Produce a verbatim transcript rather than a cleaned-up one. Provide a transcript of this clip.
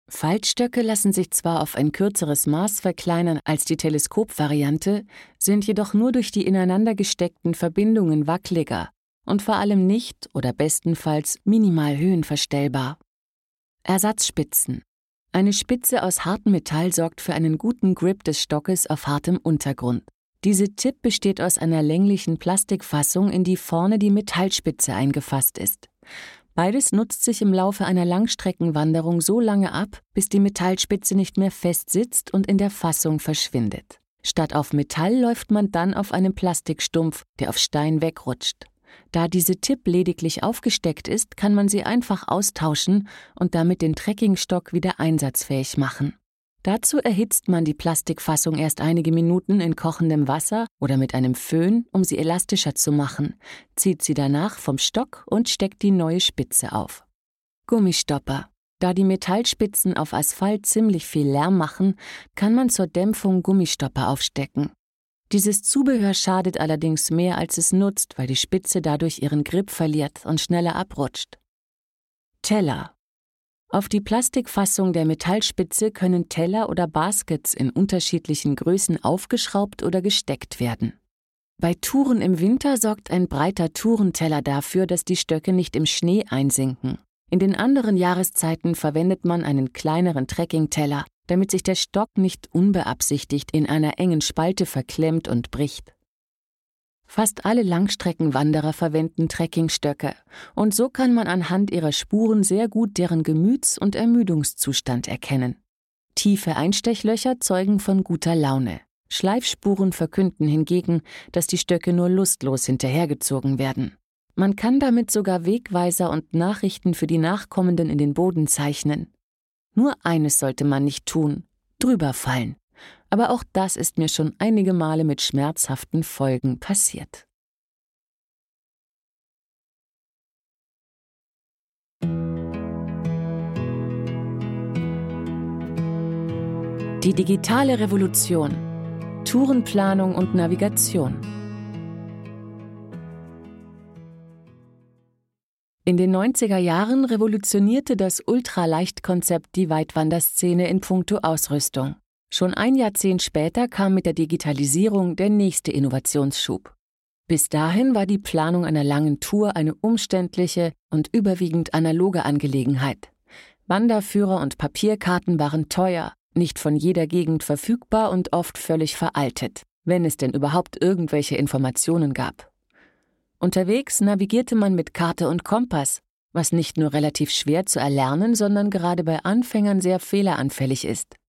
Faltstöcke lassen sich zwar auf ein kürzeres Maß verkleinern als die Teleskopvariante, sind jedoch nur durch die ineinander gesteckten Verbindungen wackeliger und vor allem nicht oder bestenfalls minimal höhenverstellbar. Ersatzspitzen. Eine Spitze aus hartem Metall sorgt für einen guten Grip des Stockes auf hartem Untergrund. Diese Tip besteht aus einer länglichen Plastikfassung, in die vorne die Metallspitze eingefasst ist. Beides nutzt sich im Laufe einer Langstreckenwanderung so lange ab, bis die Metallspitze nicht mehr fest sitzt und in der Fassung verschwindet. Statt auf Metall läuft man dann auf einem Plastikstumpf, der auf Stein wegrutscht. Da diese Tip lediglich aufgesteckt ist, kann man sie einfach austauschen und damit den Trekkingstock wieder einsatzfähig machen. Dazu erhitzt man die Plastikfassung erst einige Minuten in kochendem Wasser oder mit einem Föhn, um sie elastischer zu machen, zieht sie danach vom Stock und steckt die neue Spitze auf. Gummistopper. Da die Metallspitzen auf Asphalt ziemlich viel Lärm machen, kann man zur Dämpfung Gummistopper aufstecken. Dieses Zubehör schadet allerdings mehr, als es nutzt, weil die Spitze dadurch ihren Grip verliert und schneller abrutscht. Teller. Auf die Plastikfassung der Metallspitze können Teller oder Baskets in unterschiedlichen Größen aufgeschraubt oder gesteckt werden. Bei Touren im Winter sorgt ein breiter Tourenteller dafür, dass die Stöcke nicht im Schnee einsinken. In den anderen Jahreszeiten verwendet man einen kleineren Trekkingteller, damit sich der Stock nicht unbeabsichtigt in einer engen Spalte verklemmt und bricht. Fast alle Langstreckenwanderer verwenden Trekkingstöcke und so kann man anhand ihrer Spuren sehr gut deren Gemüts- und Ermüdungszustand erkennen. Tiefe Einstechlöcher zeugen von guter Laune. Schleifspuren verkünden hingegen, dass die Stöcke nur lustlos hinterhergezogen werden. Man kann damit sogar Wegweiser und Nachrichten für die Nachkommenden in den Boden zeichnen. Nur eines sollte man nicht tun: drüber fallen. Aber auch das ist mir schon einige Male mit schmerzhaften Folgen passiert. Die digitale Revolution. Tourenplanung und Navigation. In den neunziger Jahren revolutionierte das Ultraleichtkonzept die Weitwanderszene in puncto Ausrüstung. Schon ein Jahrzehnt später kam mit der Digitalisierung der nächste Innovationsschub. Bis dahin war die Planung einer langen Tour eine umständliche und überwiegend analoge Angelegenheit. Wanderführer und Papierkarten waren teuer, nicht von jeder Gegend verfügbar und oft völlig veraltet, wenn es denn überhaupt irgendwelche Informationen gab. Unterwegs navigierte man mit Karte und Kompass, was nicht nur relativ schwer zu erlernen, sondern gerade bei Anfängern sehr fehleranfällig ist.